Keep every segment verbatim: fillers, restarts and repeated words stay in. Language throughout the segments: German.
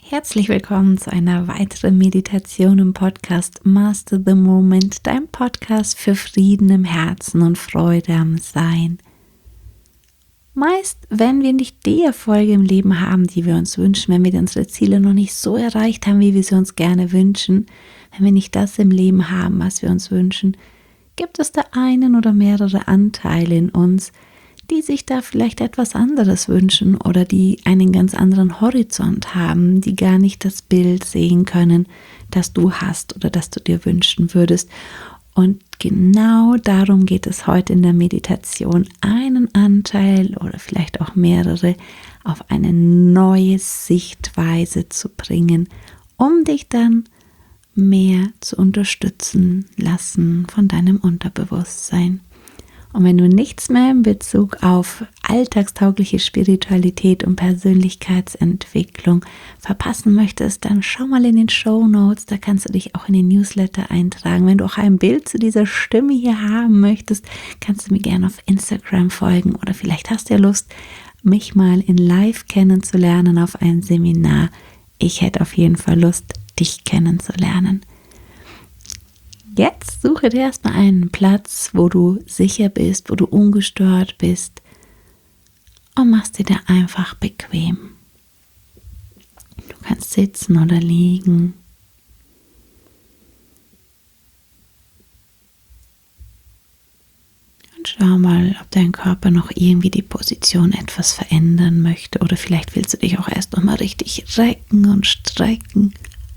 Herzlich willkommen zu einer weiteren Meditation im Podcast Master the Moment, dein Podcast für Frieden im Herzen und Freude am Sein. Meist, wenn wir nicht die Erfolge im Leben haben, die wir uns wünschen, wenn wir unsere Ziele noch nicht so erreicht haben, wie wir sie uns gerne wünschen, wenn wir nicht das im Leben haben, was wir uns wünschen, gibt es da einen oder mehrere Anteile in uns, die sich da vielleicht etwas anderes wünschen oder die einen ganz anderen Horizont haben, die gar nicht das Bild sehen können, das du hast oder das du dir wünschen würdest. Und genau darum geht es heute in der Meditation, einen Anteil oder vielleicht auch mehrere auf eine neue Sichtweise zu bringen, um dich dann mehr zu unterstützen lassen von deinem Unterbewusstsein. Und wenn du nichts mehr in Bezug auf alltagstaugliche Spiritualität und Persönlichkeitsentwicklung verpassen möchtest, dann schau mal in den Shownotes, da kannst du dich auch in den Newsletter eintragen. Wenn du auch ein Bild zu dieser Stimme hier haben möchtest, kannst du mir gerne auf Instagram folgen oder vielleicht hast du ja Lust, mich mal in live kennenzulernen auf ein Seminar. Ich hätte auf jeden Fall Lust, dich kennenzulernen. Jetzt suche dir erstmal einen Platz, wo du sicher bist, wo du ungestört bist und machst dir da einfach bequem. Du kannst sitzen oder liegen. Und schau mal, ob dein Körper noch irgendwie die Position etwas verändern möchte oder vielleicht willst du dich auch erst noch mal richtig recken und strecken.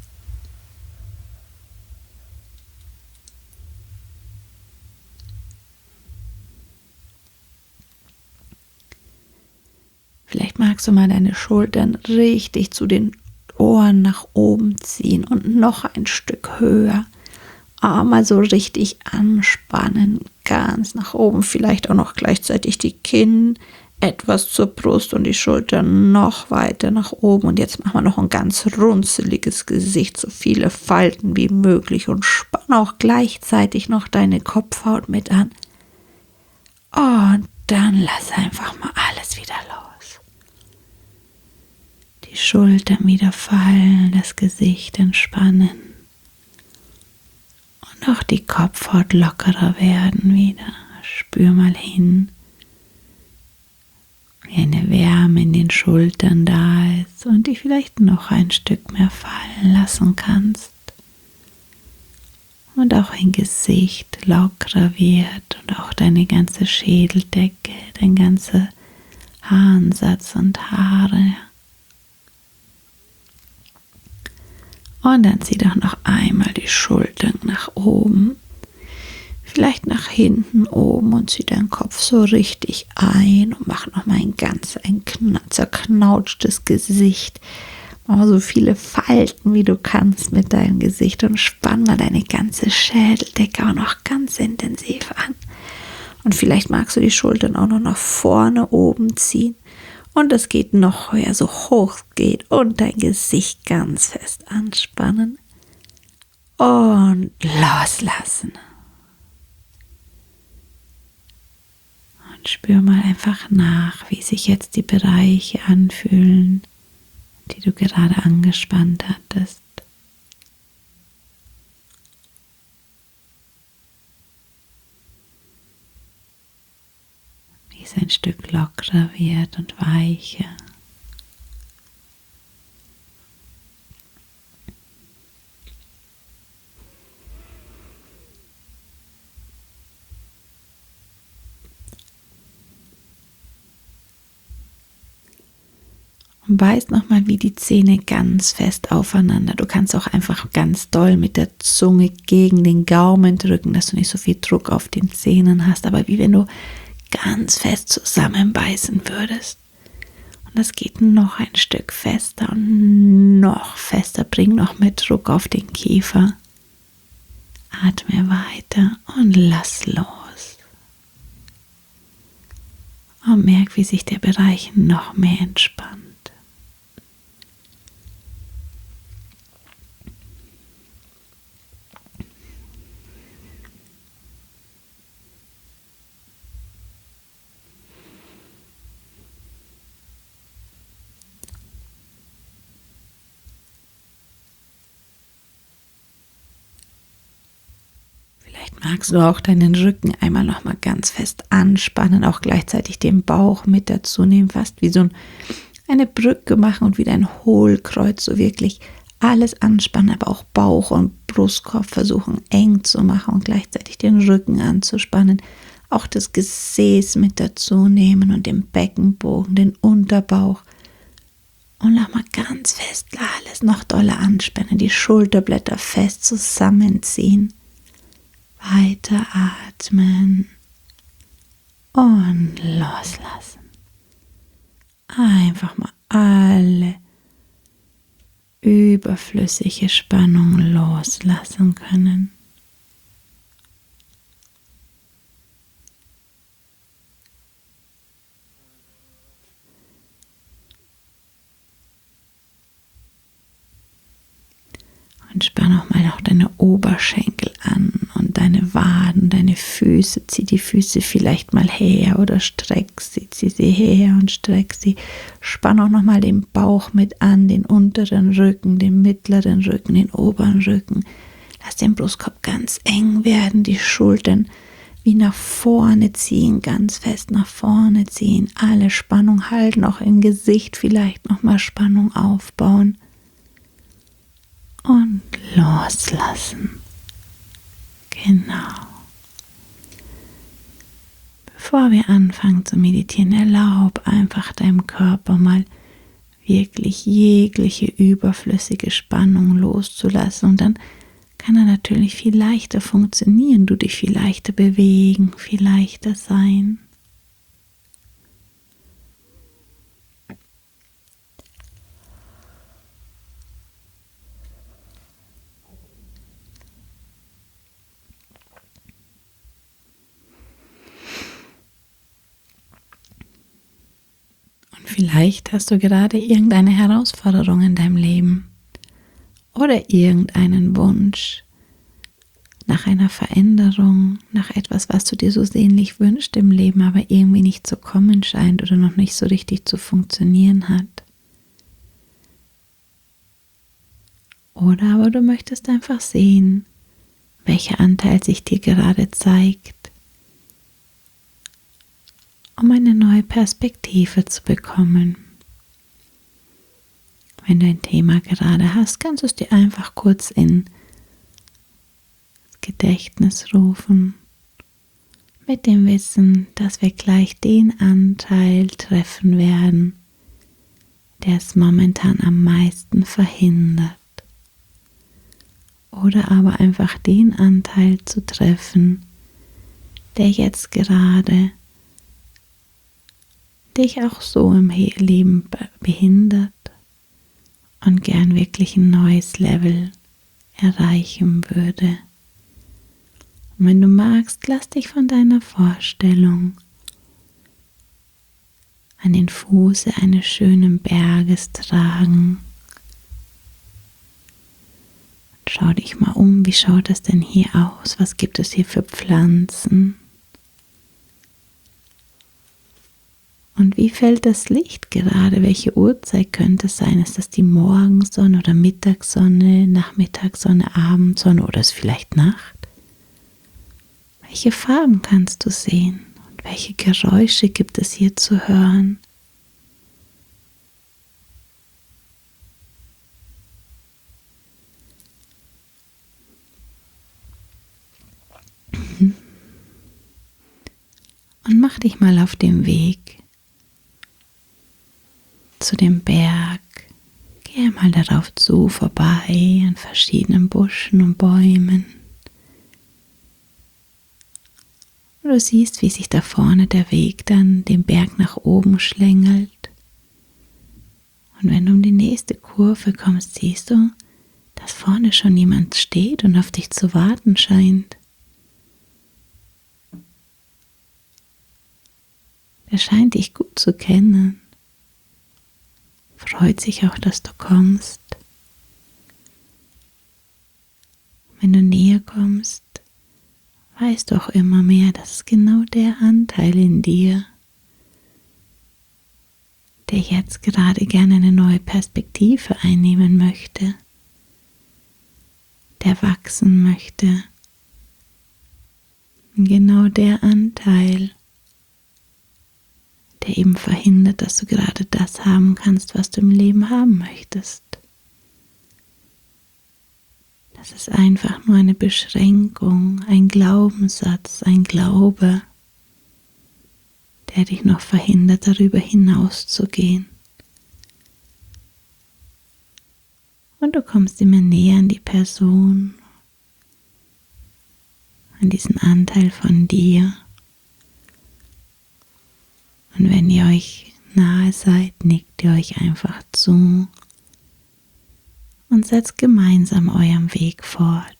Vielleicht magst du mal deine Schultern richtig zu den Ohren nach oben ziehen und noch ein Stück höher. Mal so richtig anspannen, ganz nach oben. Vielleicht auch noch gleichzeitig die Kinn etwas zur Brust und die Schultern noch weiter nach oben. Und jetzt machen wir noch ein ganz runzeliges Gesicht, so viele Falten wie möglich und spann auch gleichzeitig noch deine Kopfhaut mit an. Und dann lass einfach mal alles wieder los. Die Schultern wieder fallen, das Gesicht entspannen und auch die Kopfhaut lockerer werden wieder. Spür mal hin, wie eine Wärme in den Schultern da ist und die vielleicht noch ein Stück mehr fallen lassen kannst. Und auch ein Gesicht lockerer wird und auch deine ganze Schädeldecke, dein ganzer Haaransatz und Haare. Und dann zieh doch noch einmal die Schultern nach oben, vielleicht nach hinten oben und zieh deinen Kopf so richtig ein und mach noch mal ein ganz ein zerknautschtes Gesicht. Mach mal so viele Falten, wie du kannst mit deinem Gesicht und spann mal deine ganze Schädeldecke auch noch ganz intensiv an. Und vielleicht magst du die Schultern auch noch nach vorne oben ziehen. Und es geht noch höher, so hoch es geht und dein Gesicht ganz fest anspannen und loslassen. Und spür mal einfach nach, wie sich jetzt die Bereiche anfühlen, die du gerade angespannt hattest. Wie es ein Stück lockerer wird und weicher. Und beiß nochmal wie die Zähne ganz fest aufeinander. Du kannst auch einfach ganz doll mit der Zunge gegen den Gaumen drücken, dass du nicht so viel Druck auf den Zähnen hast, aber wie wenn du ganz fest zusammenbeißen würdest. Und das geht noch ein Stück fester und noch fester. Bring noch mehr Druck auf den Kiefer. Atme weiter und lass los. Und merk, wie sich der Bereich noch mehr entspannt. magst du auch deinen Rücken einmal nochmal ganz fest anspannen, auch gleichzeitig den Bauch mit dazu nehmen, fast wie so ein, eine Brücke machen und wieder ein Hohlkreuz, so wirklich alles anspannen, aber auch Bauch und Brustkorb versuchen eng zu machen und gleichzeitig den Rücken anzuspannen, auch das Gesäß mit dazu nehmen und den Beckenbogen, den Unterbauch und nochmal ganz fest alles noch doller anspannen, die Schulterblätter fest zusammenziehen. Weiter atmen und loslassen. Einfach mal alle überflüssige Spannung loslassen können. Und spann auch mal noch deine Oberschenkel an und deine Waden, deine Füße. Zieh die Füße vielleicht mal her oder streck sie, zieh sie her und streck sie. Spann auch noch mal den Bauch mit an, den unteren Rücken, den mittleren Rücken, den oberen Rücken. Lass den Brustkorb ganz eng werden, die Schultern wie nach vorne ziehen, ganz fest nach vorne ziehen. Alle Spannung halten, auch im Gesicht vielleicht noch mal Spannung aufbauen. Und loslassen. Genau. Bevor wir anfangen zu meditieren, erlaub einfach deinem Körper mal wirklich jegliche überflüssige Spannung loszulassen. Und dann kann er natürlich viel leichter funktionieren, du dich viel leichter bewegen, viel leichter sein. Vielleicht hast du gerade irgendeine Herausforderung in deinem Leben oder irgendeinen Wunsch nach einer Veränderung, nach etwas, was du dir so sehnlich wünschst im Leben, aber irgendwie nicht zu kommen scheint oder noch nicht so richtig zu funktionieren hat. Oder aber du möchtest einfach sehen, welcher Anteil sich dir gerade zeigt, um eine neue Perspektive zu bekommen. Wenn du ein Thema gerade hast, kannst du es dir einfach kurz in das Gedächtnis rufen, mit dem Wissen, dass wir gleich den Anteil treffen werden, der es momentan am meisten verhindert. Oder aber einfach den Anteil zu treffen, der jetzt gerade dich auch so im Leben behindert und gern wirklich ein neues Level erreichen würde. Und wenn du magst, lass dich von deiner Vorstellung an den Fuße eines schönen Berges tragen. Und schau dich mal um, wie schaut es denn hier aus? Was gibt es hier für Pflanzen? Und wie fällt das Licht gerade? Welche Uhrzeit könnte es sein? Ist das die Morgensonne oder Mittagssonne, Nachmittagssonne, Abendsonne oder ist es vielleicht Nacht? Welche Farben kannst du sehen? Und welche Geräusche gibt es hier zu hören? Und mach dich mal auf den Weg zu dem Berg, gehe mal darauf zu, vorbei an verschiedenen Buschen und Bäumen. Und du siehst, wie sich da vorne der Weg dann den Berg nach oben schlängelt. Und wenn du um die nächste Kurve kommst, siehst du, dass vorne schon jemand steht und auf dich zu warten scheint. Er scheint dich gut zu kennen. Freut sich auch, dass du kommst. Wenn du näher kommst, weißt du auch immer mehr, dass es genau der Anteil in dir, der jetzt gerade gerne eine neue Perspektive einnehmen möchte, der wachsen möchte, Und genau der Anteil, der eben verhindert, dass du gerade das haben kannst, was du im Leben haben möchtest. Das ist einfach nur eine Beschränkung, ein Glaubenssatz, ein Glaube, der dich noch verhindert, darüber hinauszugehen. Und du kommst immer näher an die Person, an diesen Anteil von dir. Und wenn ihr euch nahe seid, nickt ihr euch einfach zu und setzt gemeinsam euren Weg fort.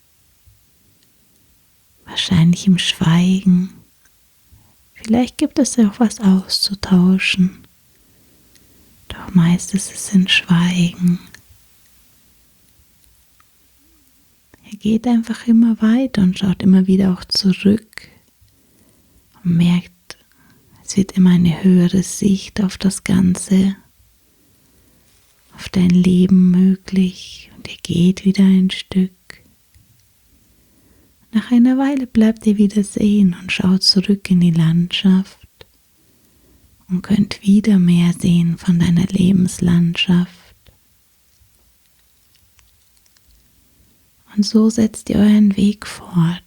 Wahrscheinlich im Schweigen. Vielleicht gibt es ja auch was auszutauschen. Doch meist ist es in Schweigen. Er geht einfach immer weiter und schaut immer wieder auch zurück und merkt, es wird immer eine höhere Sicht auf das Ganze, auf dein Leben möglich, und er geht wieder ein Stück. Nach einer Weile bleibt ihr wieder sehen und schaut zurück in die Landschaft und könnt wieder mehr sehen von deiner Lebenslandschaft. Und so setzt ihr euren Weg fort.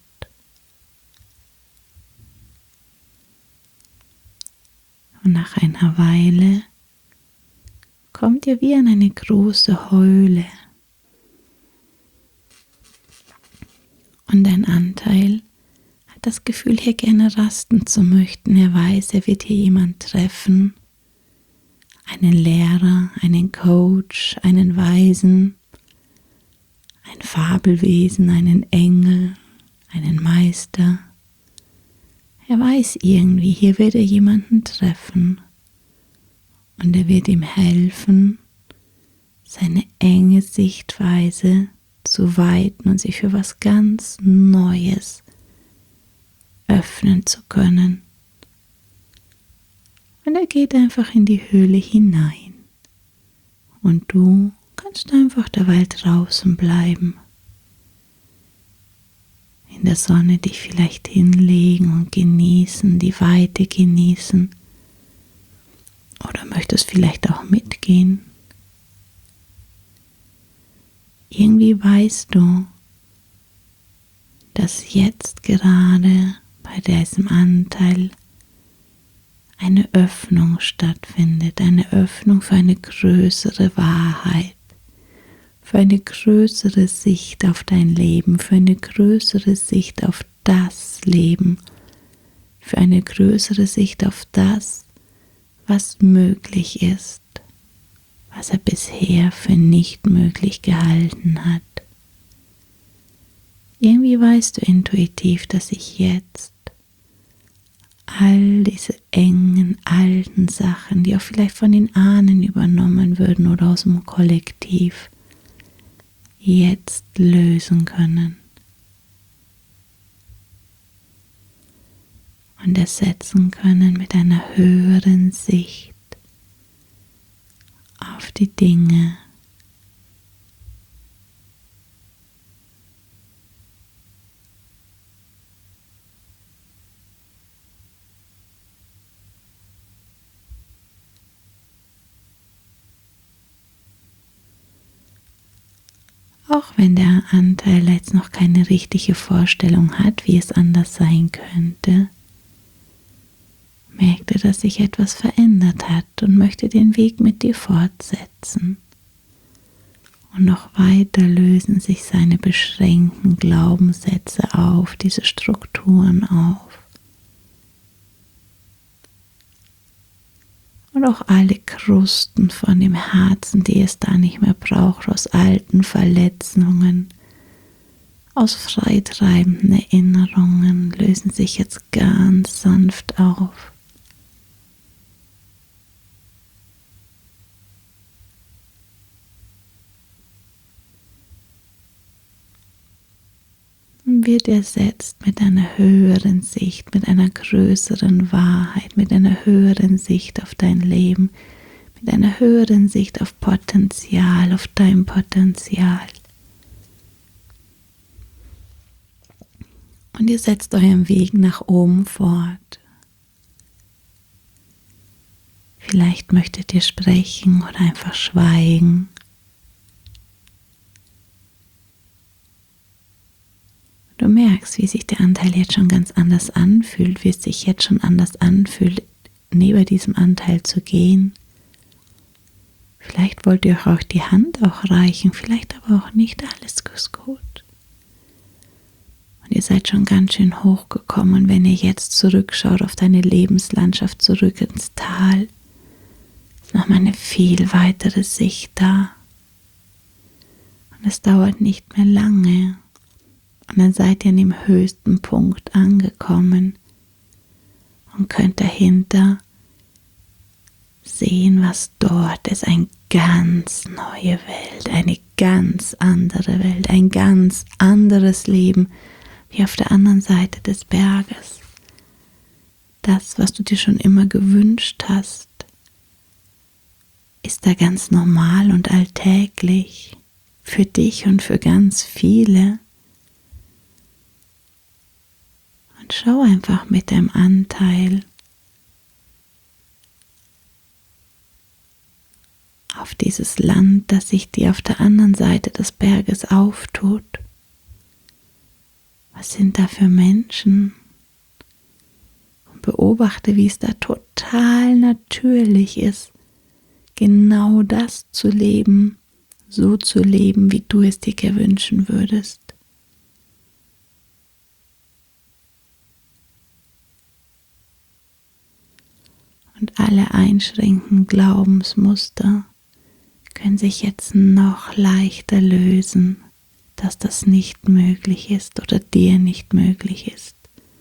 Und nach einer Weile kommt ihr wie an eine große Heule. Und dein Anteil hat das Gefühl, hier gerne rasten zu möchten. Er weiß, er wird hier jemanden treffen, einen Lehrer, einen Coach, einen Weisen, ein Fabelwesen, einen Engel, einen Meister. Er weiß irgendwie, hier wird er jemanden treffen und er wird ihm helfen, seine enge Sichtweise zu weiten und sich für was ganz Neues öffnen zu können. Und er geht einfach in die Höhle hinein und du kannst einfach derweil draußen bleiben. In der Sonne dich vielleicht hinlegen und genießen, die Weite genießen. Oder möchtest vielleicht auch mitgehen. Irgendwie weißt du, dass jetzt gerade bei diesem Anteil eine Öffnung stattfindet, eine Öffnung für eine größere Wahrheit, für eine größere Sicht auf dein Leben, für eine größere Sicht auf das Leben, für eine größere Sicht auf das, was möglich ist, was er bisher für nicht möglich gehalten hat. Irgendwie weißt du intuitiv, dass sich jetzt all diese engen, alten Sachen, die auch vielleicht von den Ahnen übernommen würden oder aus dem Kollektiv, jetzt lösen können. Und ersetzen können mit einer höheren Sicht auf die Dinge. Auch wenn der Anteil jetzt noch keine richtige Vorstellung hat, wie es anders sein könnte, merkt er, dass sich etwas verändert hat und möchte den Weg mit dir fortsetzen. Und noch weiter lösen sich seine beschränkten Glaubenssätze auf, diese Strukturen auf. Und auch alle Krusten von dem Herzen, die es da nicht mehr braucht, aus alten Verletzungen, aus freitreibenden Erinnerungen, lösen sich jetzt ganz sanft auf. Und wird ersetzt mit einer höheren Sicht, mit einer größeren Wahrheit, mit einer höheren Sicht auf dein Leben, mit einer höheren Sicht auf Potenzial, auf dein Potenzial. Und ihr setzt euren Weg nach oben fort. Vielleicht möchtet ihr sprechen oder einfach schweigen. Du merkst, wie sich der Anteil jetzt schon ganz anders anfühlt, wie es sich jetzt schon anders anfühlt, neben diesem Anteil zu gehen. Vielleicht wollt ihr euch auch die Hand auch reichen, vielleicht aber auch nicht. Alles ist gut. Und ihr seid schon ganz schön hochgekommen, wenn ihr jetzt zurückschaut auf deine Lebenslandschaft, zurück ins Tal. Ist nochmal eine viel weitere Sicht da. Und es dauert nicht mehr lange. Und dann seid ihr an dem höchsten Punkt angekommen und könnt dahinter sehen, was dort ist. Eine ganz neue Welt, eine ganz andere Welt, ein ganz anderes Leben wie auf der anderen Seite des Berges. Das, was du dir schon immer gewünscht hast, ist da ganz normal und alltäglich für dich und für ganz viele. Und schau einfach mit deinem Anteil auf dieses Land, das sich dir auf der anderen Seite des Berges auftut. Was sind da für Menschen? Und beobachte, wie es da total natürlich ist, genau das zu leben, so zu leben, wie du es dir gewünschen würdest. Und alle einschränkenden Glaubensmuster können sich jetzt noch leichter lösen, dass das nicht möglich ist oder dir nicht möglich ist.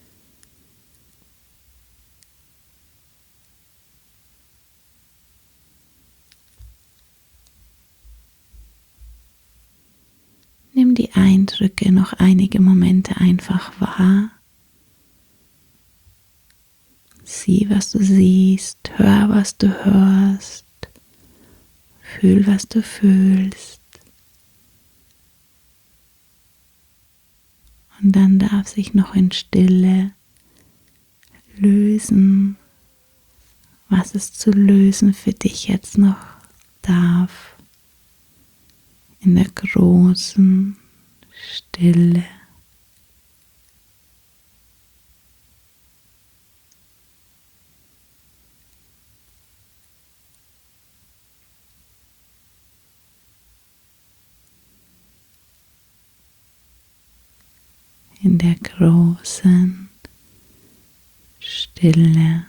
Nimm die Eindrücke noch einige Momente einfach wahr. Sieh, was du siehst, hör, was du hörst, fühl, was du fühlst. Und dann darf sich noch in Stille lösen, was es zu lösen für dich jetzt noch darf. In der großen Stille. In der großen Stille.